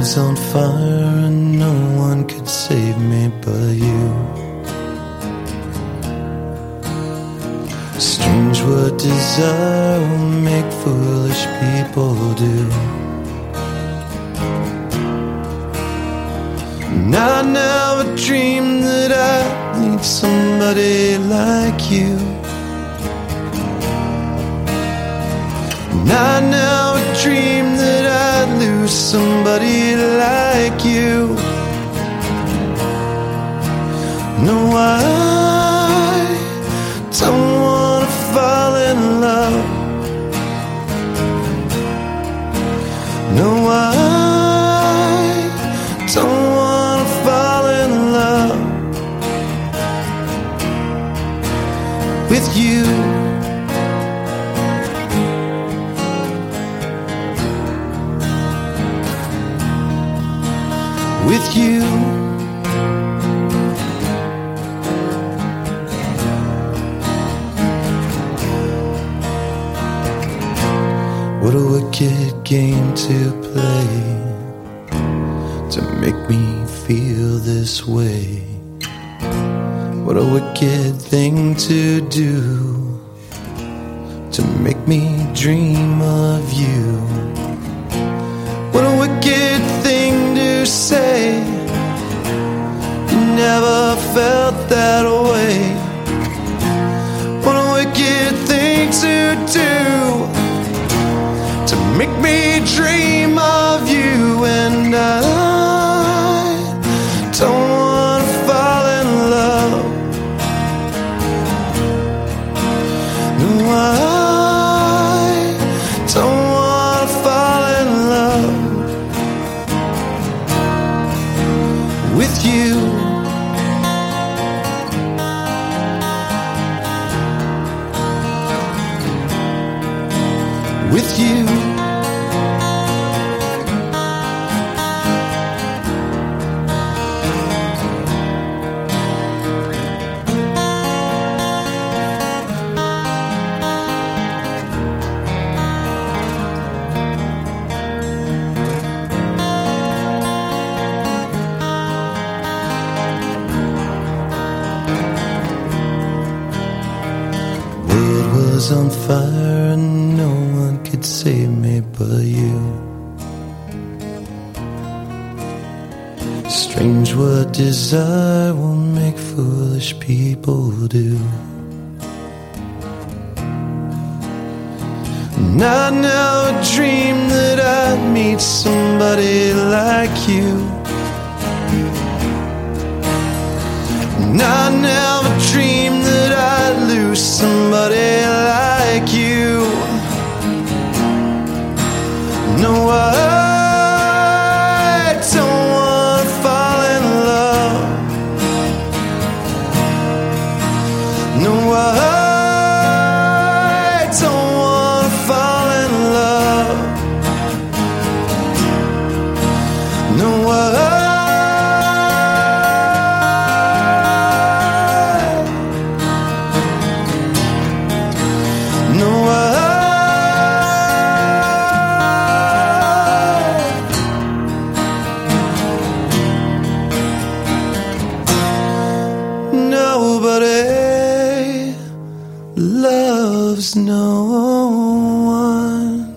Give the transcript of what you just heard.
was on fire and no one could save me but you. Strange what desire will make foolish people do. And I never dreamed that I'd need somebody like you. And I never dreamed that I'd lose somebody like you. No, I don't wanna fall in love. No, I don't wanna fall in love with you. With you. What a wicked game to play, to make me feel this way. What a wicked thing to do, to make me dream of you. What a wicked thing to say, you never felt that way. What a wicked thing to do, to make me dream of you. And I don't wanna fall in love. No, I don't wanna fall in love with you. With you. World was on fire and no one could save me but you. Strange what desire will make foolish people do. And I never dreamed that I'd meet somebody like you. And I never dreamed that I'd lose somebody like you. No, I don't wanna fall in love. No, I don't wanna fall in love. No, no, nobody loves no one.